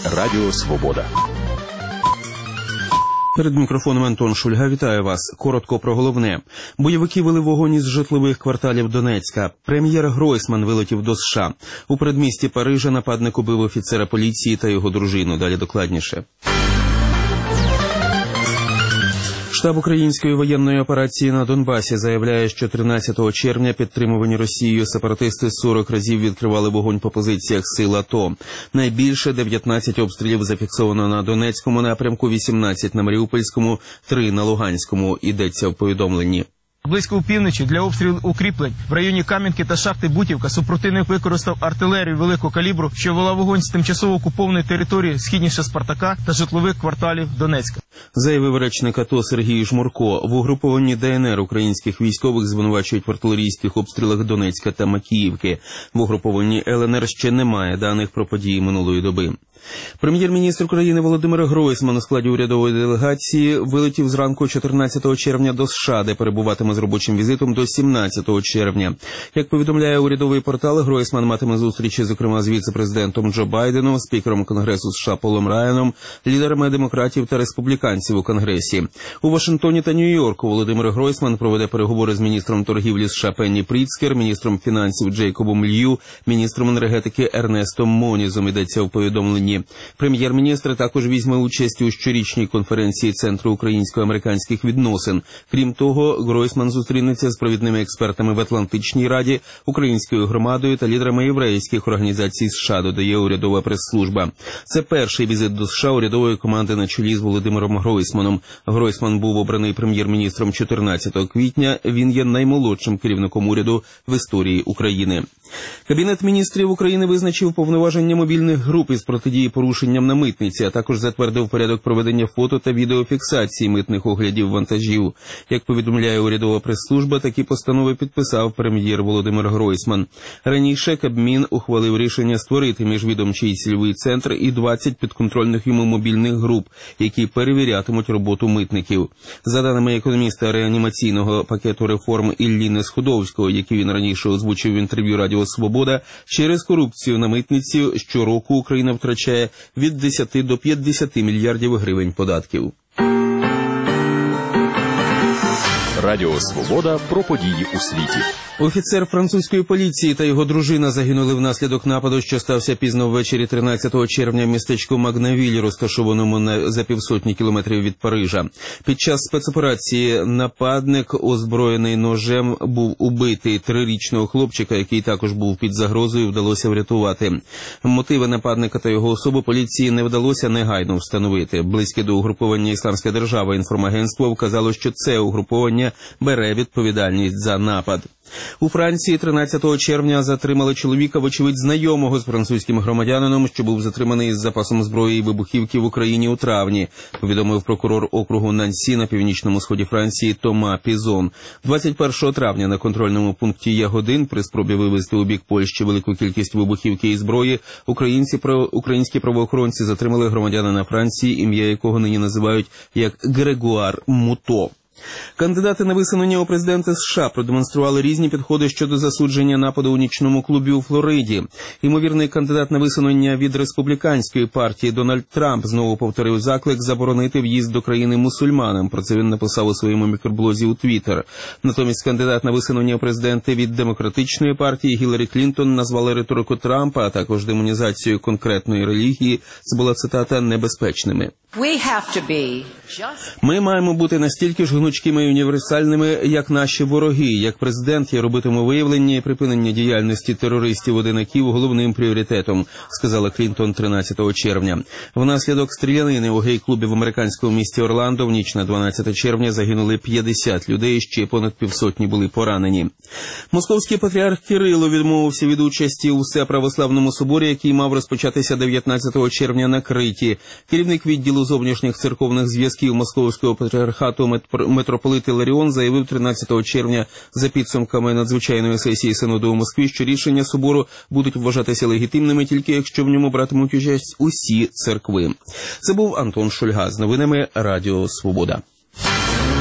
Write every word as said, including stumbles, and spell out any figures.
Радіо Свобода. Перед мікрофоном Антон Шульга. Вітаю вас. Коротко про головне. Бойовики вели вогонь із житлових кварталів Донецька. Прем'єр Гройсман вилетів до США. У передмісті Парижа нападник убив офіцера поліції та його дружину. Далі докладніше. Штаб української воєнної операції на Донбасі заявляє, що тринадцятого червня підтримувані Росією сепаратисти сорок разів відкривали вогонь по позиціях сил АТО. Найбільше дев'ятнадцять обстрілів зафіксовано на Донецькому напрямку, вісімнадцять на Маріупольському, три на Луганському, йдеться в повідомленні. Близько у півночі для обстрілу укріплень в районі Кам'янки та шахти Бутівка супротивник використав артилерію великого калібру, що вела вогонь з тимчасово окупованої території східніше Спартака та житлових кварталів Донецька. Заявив речник АТО Сергій Жмурко. В угрупованні ДНР українських військових звинувачують в артилерійських обстрілах Донецька та Макіївки. В угрупованні ЛНР ще немає даних про події минулої доби. Прем'єр-міністр України Володимир Гройсман у складі урядової делегації вилетів зранку чотирнадцятого червня до США, де перебуватиме з робочим візитом до сімнадцятого червня. Як повідомляє урядовий портал, Гройсман матиме зустрічі, зокрема, з віце-президентом Джо Байденом, спікером Конгресу США Полом Райаном, лідерами демократів та республіканців у Конгресі. У Вашингтоні та Нью-Йорку Володимир Гройсман проведе переговори з міністром торгівлі США Пенні Пріцкер, міністром фінансів Джейкобом Лью, міністром енергетики Ернестом Монізом, йдеться в повідомленні. Прем'єр-міністр також візьме участь у щорічній конференції Центру українсько-американських відносин. Крім того, Гройсман зустрінеться з провідними експертами в Атлантичній Раді, українською громадою та лідерами єврейських організацій США, додає урядова прес-служба. Це перший візит до США урядової команди на чолі з Володимиром Гройсманом. Гройсман був обраний прем'єр-міністром чотирнадцятого квітня. Він є наймолодшим керівником уряду в історії України. Кабінет міністрів України визначив повноваження мобільних груп із протидії порушенням на митниці, а також затвердив порядок проведення фото та відеофіксації митних оглядів вантажів. Як повідомляє урядова прес-служба, такі постанови підписав прем'єр Володимир Гройсман. Раніше Кабмін ухвалив рішення створити міжвідомчий цільовий центр і двадцять підконтрольних йому мобільних груп, які перевірятимуть роботу митників. За даними економіста реанімаційного пакету реформ Іллі Сходовського, які він раніше озвучив в інтерв'ю Радіо Свобода, через корупцію на митниці щороку Україна втрачає від десяти до п'ятдесяти мільярдів гривень податків. Радіо Свобода про події у світі. Офіцер французької поліції та його дружина загинули внаслідок нападу, що стався пізно ввечері тринадцятого червня в містечку Магнавіль, розташованому на за півсотні кілометрів від Парижа. Під час спецоперації нападник, озброєний ножем, був убитий. Трирічного хлопчика, який також був під загрозою, вдалося врятувати. Мотиви нападника та його особу поліції не вдалося негайно встановити. Близьке до угруповання «Ісламська держава» інформагентство вказало, що це угруповання бере відповідальність за напад. У Франції тринадцятого червня затримали чоловіка, вочевидь знайомого з французьким громадянином, що був затриманий із запасом зброї і вибухівки в Україні у травні, повідомив прокурор округу Нансі на північному сході Франції Тома Пізон. двадцять першого травня на контрольному пункті Ягодин при спробі вивезти у бік Польщі велику кількість вибухівки і зброї українці, українські правоохоронці затримали громадянина Франції, ім'я якого нині називають як Грегуар Муто. Кандидати на висунення у президенти США продемонстрували різні підходи щодо засудження нападу у нічному клубі у Флориді. Ймовірний кандидат на висунення від республіканської партії Дональд Трамп знову повторив заклик заборонити в'їзд до країни мусульманам. Про це він написав у своєму мікроблозі у Твіттер. Натомість кандидат на висунення у президенти від демократичної партії Гіларі Клінтон назвали риторику Трампа, а також демонізацію конкретної релігії, це була цитата, небезпечними. Ми маємо бути настільки ж гнучкими і універсальними, як наші вороги. Як президент я робитиму виявлення і припинення діяльності терористів-одинаків головним пріоритетом, сказала Клінтон тринадцятого червня. Внаслідок стрілянини у гей-клубі в американському місті Орландо в ніч на дванадцяте червня загинули п'ятдесят людей, ще понад півсотні були поранені. Московський патріарх Кирило відмовився від участі у Всеправославному соборі, який мав розпочатися дев'ятнадцятого червня на Криті. Керівник відділу зовнішніх церковних зв'язків Московського патріархату митрополит Іларіон заявив тринадцятого червня за підсумками надзвичайної сесії Синоду у Москві, що рішення собору будуть вважатися легітимними тільки якщо в ньому братимуть участь усі церкви. Це був Антон Шульга з новинами Радіо Свобода.